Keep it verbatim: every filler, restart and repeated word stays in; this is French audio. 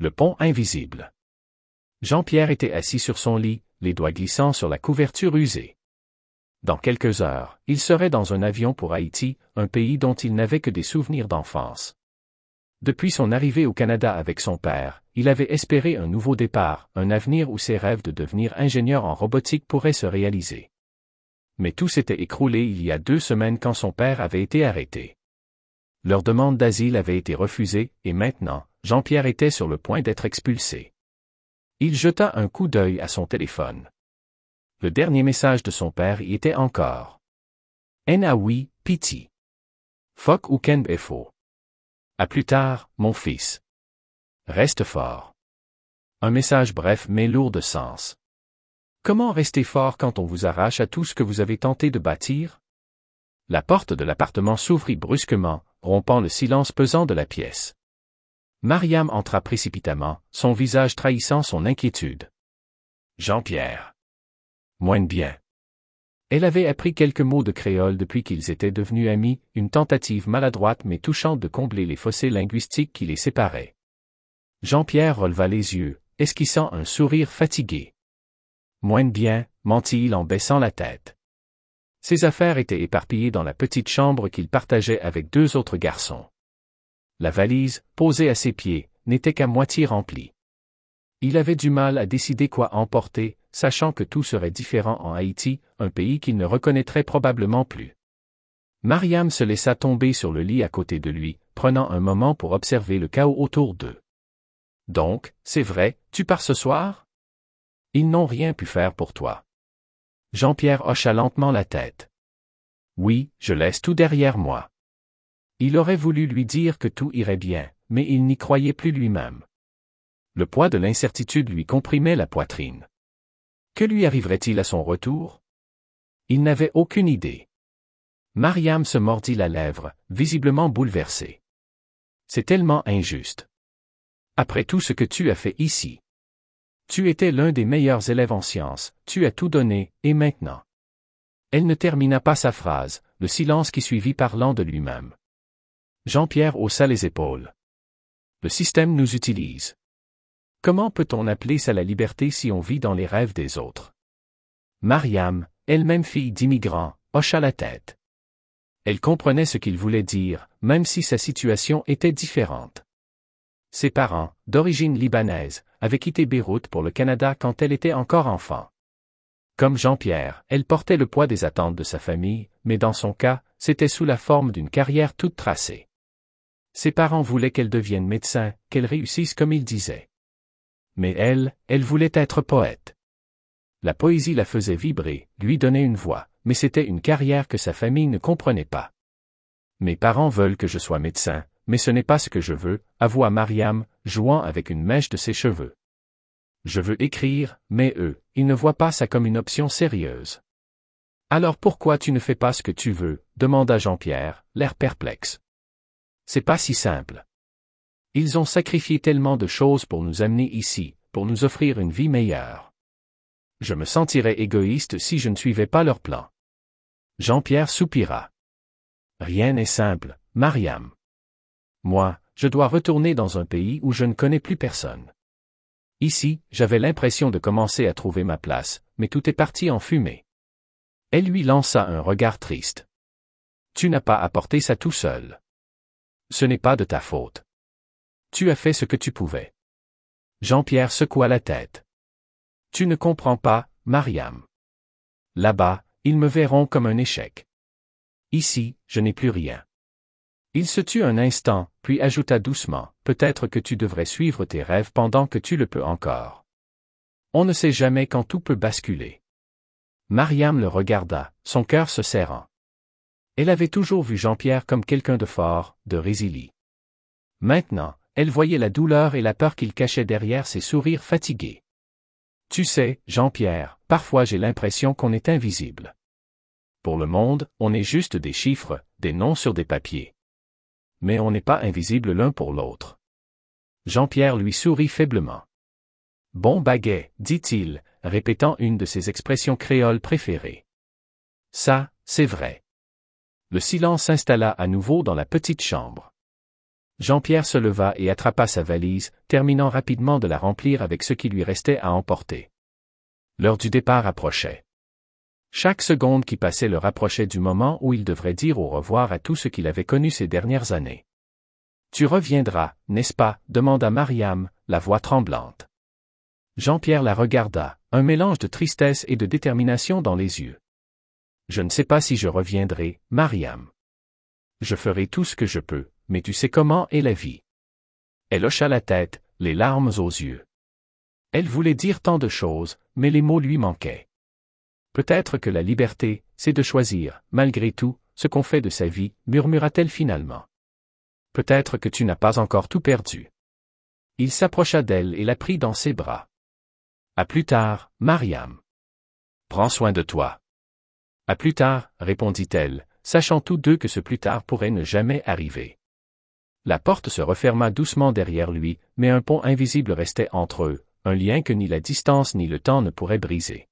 Le pont invisible. Jean-Pierre était assis sur son lit, les doigts glissant sur la couverture usée. Dans quelques heures, il serait dans un avion pour Haïti, un pays dont il n'avait que des souvenirs d'enfance. Depuis son arrivée au Canada avec son père, il avait espéré un nouveau départ, un avenir où ses rêves de devenir ingénieur en robotique pourraient se réaliser. Mais tout s'était écroulé il y a deux semaines quand son père avait été arrêté. Leur demande d'asile avait été refusée, et maintenant, Jean-Pierre était sur le point d'être expulsé. Il jeta un coup d'œil à son téléphone. Le dernier message de son père y était encore. Naoui, piti. Fok ou ken befo. À plus tard, mon fils. Reste fort. Un message bref mais lourd de sens. Comment rester fort quand on vous arrache à tout ce que vous avez tenté de bâtir? La porte de l'appartement s'ouvrit brusquement, rompant le silence pesant de la pièce. Mariam entra précipitamment, son visage trahissant son inquiétude. Jean-Pierre. Moins bien. Elle avait appris quelques mots de créole depuis qu'ils étaient devenus amis, une tentative maladroite mais touchante de combler les fossés linguistiques qui les séparaient. Jean-Pierre releva les yeux, esquissant un sourire fatigué. Moins bien, mentit-il en baissant la tête. Ses affaires étaient éparpillées dans la petite chambre qu'il partageait avec deux autres garçons. La valise, posée à ses pieds, n'était qu'à moitié remplie. Il avait du mal à décider quoi emporter, sachant que tout serait différent en Haïti, un pays qu'il ne reconnaîtrait probablement plus. Mariam se laissa tomber sur le lit à côté de lui, prenant un moment pour observer le chaos autour d'eux. Donc, c'est vrai, tu pars ce soir? Ils n'ont rien pu faire pour toi. Jean-Pierre hocha lentement la tête. Oui, je laisse tout derrière moi. Il aurait voulu lui dire que tout irait bien, mais il n'y croyait plus lui-même. Le poids de l'incertitude lui comprimait la poitrine. Que lui arriverait-il à son retour? Il n'avait aucune idée. Mariam se mordit la lèvre, visiblement bouleversée. C'est tellement injuste. Après tout ce que tu as fait ici. Tu étais l'un des meilleurs élèves en sciences, tu as tout donné, et maintenant. Elle ne termina pas sa phrase, le silence qui suivit parlant de lui-même. Jean-Pierre haussa les épaules. Le système nous utilise. Comment peut-on appeler ça la liberté si on vit dans les rêves des autres? Mariam, elle-même fille d'immigrants, hocha la tête. Elle comprenait ce qu'il voulait dire, même si sa situation était différente. Ses parents, d'origine libanaise, avaient quitté Beyrouth pour le Canada quand elle était encore enfant. Comme Jean-Pierre, elle portait le poids des attentes de sa famille, mais dans son cas, c'était sous la forme d'une carrière toute tracée. Ses parents voulaient qu'elle devienne médecin, qu'elle réussisse comme ils disaient. Mais elle, elle voulait être poète. La poésie la faisait vibrer, lui donnait une voix, mais c'était une carrière que sa famille ne comprenait pas. Mes parents veulent que je sois médecin, mais ce n'est pas ce que je veux, avoua Mariam, jouant avec une mèche de ses cheveux. Je veux écrire, mais eux, ils ne voient pas ça comme une option sérieuse. Alors pourquoi tu ne fais pas ce que tu veux, demanda Jean-Pierre, l'air perplexe. C'est pas si simple. Ils ont sacrifié tellement de choses pour nous amener ici, pour nous offrir une vie meilleure. Je me sentirais égoïste si je ne suivais pas leur plan. Jean-Pierre soupira. Rien n'est simple, Mariam. Moi, je dois retourner dans un pays où je ne connais plus personne. Ici, j'avais l'impression de commencer à trouver ma place, mais tout est parti en fumée. Elle lui lança un regard triste. Tu n'as pas apporté ça tout seul. Ce n'est pas de ta faute. Tu as fait ce que tu pouvais. Jean-Pierre secoua la tête. Tu ne comprends pas, Mariam. Là-bas, ils me verront comme un échec. Ici, je n'ai plus rien. Il se tut un instant, puis ajouta doucement, peut-être que tu devrais suivre tes rêves pendant que tu le peux encore. On ne sait jamais quand tout peut basculer. Mariam le regarda, son cœur se serrant. Elle avait toujours vu Jean-Pierre comme quelqu'un de fort, de résilient. Maintenant, elle voyait la douleur et la peur qu'il cachait derrière ses sourires fatigués. Tu sais, Jean-Pierre, parfois j'ai l'impression qu'on est invisible. Pour le monde, on est juste des chiffres, des noms sur des papiers. Mais on n'est pas invisible l'un pour l'autre. Jean-Pierre lui sourit faiblement. Bon baguet, dit-il, répétant une de ses expressions créoles préférées. Ça, c'est vrai. Le silence s'installa à nouveau dans la petite chambre. Jean-Pierre se leva et attrapa sa valise, terminant rapidement de la remplir avec ce qui lui restait à emporter. L'heure du départ approchait. Chaque seconde qui passait le rapprochait du moment où il devrait dire au revoir à tout ce qu'il avait connu ces dernières années. « Tu reviendras, n'est-ce pas ?» demanda Mariam, la voix tremblante. Jean-Pierre la regarda, un mélange de tristesse et de détermination dans les yeux. « Je ne sais pas si je reviendrai, Mariam. Je ferai tout ce que je peux, mais tu sais comment est la vie. » Elle hocha la tête, les larmes aux yeux. Elle voulait dire tant de choses, mais les mots lui manquaient. Peut-être que la liberté, c'est de choisir, malgré tout, ce qu'on fait de sa vie, murmura-t-elle finalement. Peut-être que tu n'as pas encore tout perdu. Il s'approcha d'elle et la prit dans ses bras. À plus tard, Mariam. Prends soin de toi. À plus tard, répondit-elle, sachant tous deux que ce plus tard pourrait ne jamais arriver. La porte se referma doucement derrière lui, mais un pont invisible restait entre eux, un lien que ni la distance ni le temps ne pourraient briser.